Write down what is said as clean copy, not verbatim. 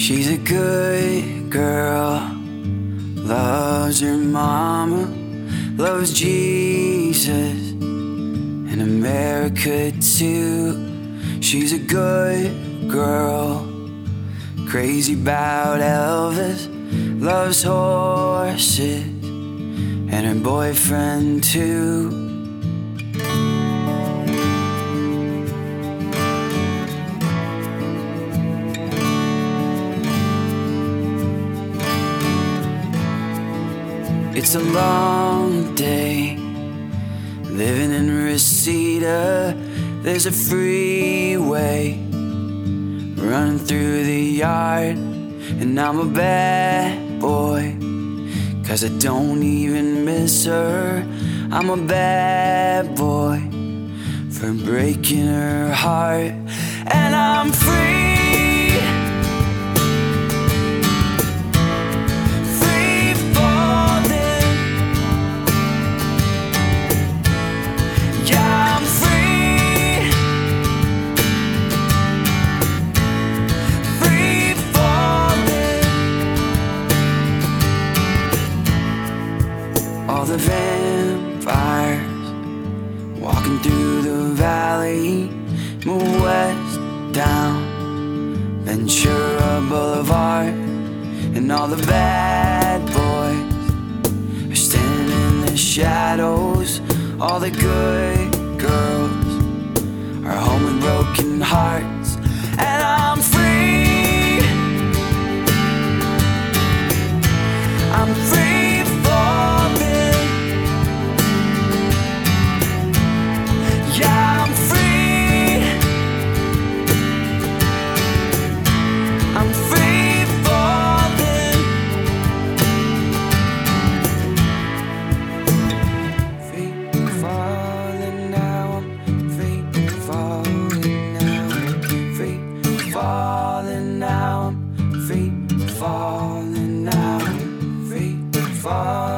She's a good girl, loves her mama, loves Jesus and America too. She's a good girl, crazy about Elvis, loves horses and her boyfriend too. It's a long day, living in Reseda. There's a freeway running through the yard, and I'm a bad boy, 'cause I don't even miss her. I'm a bad boy for breaking her heart, and I'm free. All the vampires walking through the valley, move west down Ventura Boulevard, and all the bad boys are standing in the shadows. All the good girls are home with broken hearts, and I'm free. I'm free. Falling now, free falling.